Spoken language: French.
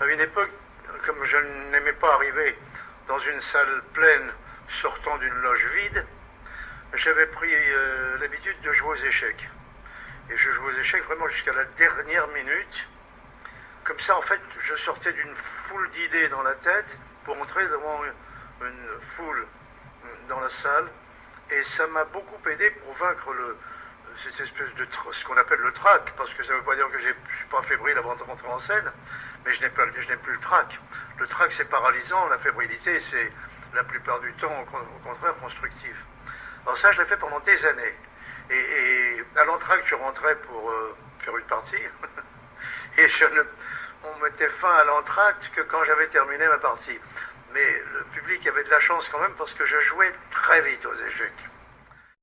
À une époque, comme je n'aimais pas arriver dans une salle pleine sortant d'une loge vide, j'avais pris l'habitude de jouer aux échecs. Et je jouais aux échecs vraiment jusqu'à la dernière minute. Comme ça, en fait, je sortais d'une foule d'idées dans la tête pour entrer devant une foule dans la salle. Et ça m'a beaucoup aidé pour vaincre cette espèce de ce qu'on appelle le trac, parce que ça ne veut pas dire que je ne suis pas fébrile avant de rentrer en scène, mais je n'ai plus le trac. Le trac, c'est paralysant, la fébrilité, c'est la plupart du temps, au contraire, constructif. Alors ça, je l'ai fait pendant des années. Et à l'entracte, je rentrais pour faire une partie, et on mettait fin à l'entracte que quand j'avais terminé ma partie. Mais le public avait de la chance quand même, parce que je jouais très vite aux échecs.